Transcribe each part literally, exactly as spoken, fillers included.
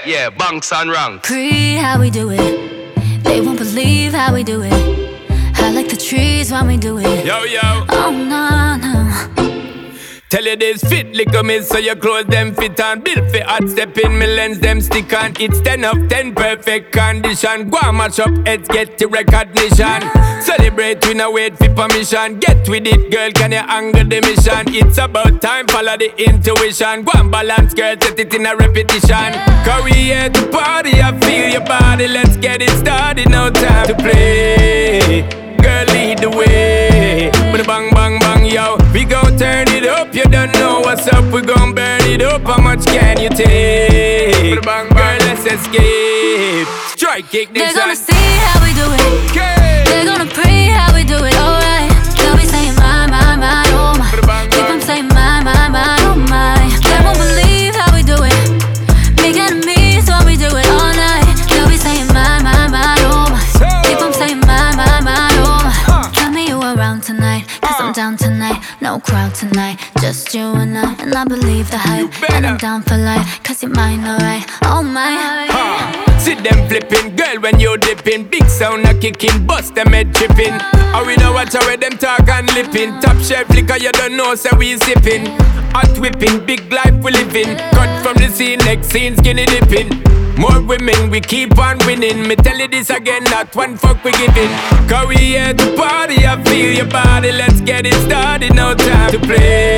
Yeah, bunks and ranks. Pre, how we do it. They won't believe how we do it. I like the trees when we do it. Yo, yo. Oh, no, no. Tell you this fit, lick me so your clothes them fit on. Built for hot step in me lens them stick on. It's ten of ten perfect condition. Go and mash up heads get the recognition. Celebrate we no wait for permission. Get with it girl, can you angle the mission? It's about time, follow the intuition. Go and balance girl, set it in a repetition. Cause we here to party, I feel your body. Let's get it started, no time to play. Girl lead the way. With a bang bang bang yo. We gon' turn it up, you don't know what's up. We gon' burn it up, how much can you take? With a bang bang, girl let's escape. Strike kick this. They're gonna see how we do it. Okay. They're gonna pray how we do it, alright. They'll be saying my, my, my, oh my. Keep them saying my, my, my, oh my. They won't believe how we do it. Make enemies when we do it all night. They'll be saying my, my, my, oh my. Keep them saying my, my, my, oh my. Tell me you around tonight, cause I'm down tonight. No crowd tonight, just you and I. And I believe the hype, and I'm down for life. Cause you're mine, alright, oh my. Huh. See them flipping, girl when you dipping. Big sound a kicking, bust them head tripping. And we don't watch how them talk and lipping. Top shelf liquor you don't know so we sipping. Hot whipping, big life we living. Cut from the scene, next scene skinny dipping. More women, we keep on winning. Me tell you this again, not one fuck we giving. Cause we here to party, I feel your body. Let's get it started, no time to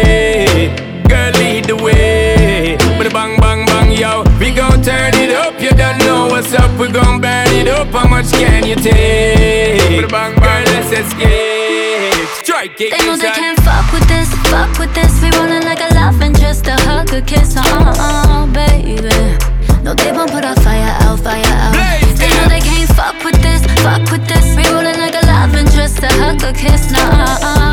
play. Girl lead the way. With a bang bang bang yo. We gon' turn it up, you don't know what's up. We gon' burn it up, how much can you take? With a bang bang, let's escape. Strike it. They know they can't fuck with this, fuck with this. We rollin' like a love interest, a hug, a kiss, uh uh, baby. No, they won't put our fire out, fire out. Blaze, they know they can't fuck with this, fuck with this. We rollin' like a love interest, a hug, a kiss, nah, uh, uh.